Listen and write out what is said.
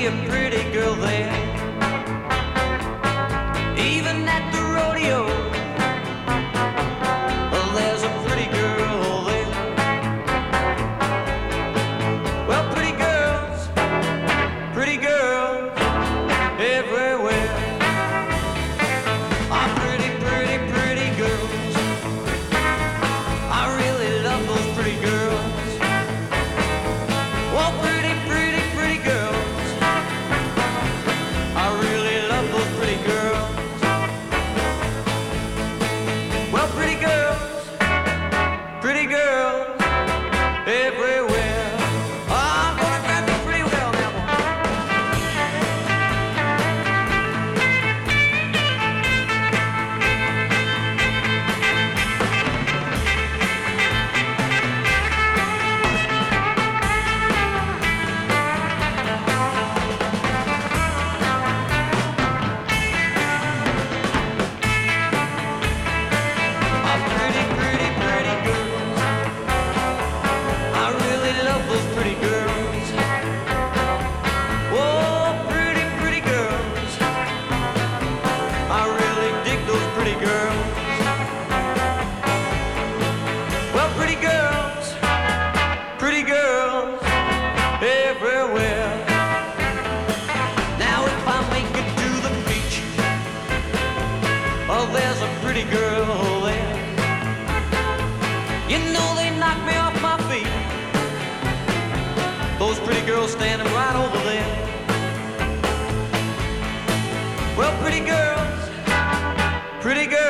a pretty girl there. Even at the rodeo, there's a pretty girl there. Well, pretty girls everywhere. Ah, pretty, pretty, pretty girls. I really love those pretty girls. Oh, pretty, pretty, pretty girls. I really love those pretty girls. Well, pretty girls everywhere. I'm gonna grab you pretty well now. Pretty, pretty, pretty girls. I really love those pretty girls. Oh, pretty, pretty girls. I really dig those pretty girls. Well, pretty girls everywhere. Now if I make it to the beach, oh, there's a pretty girl there. You know they knock me off my feet. Those pretty girls standing right over there. Well, pretty girls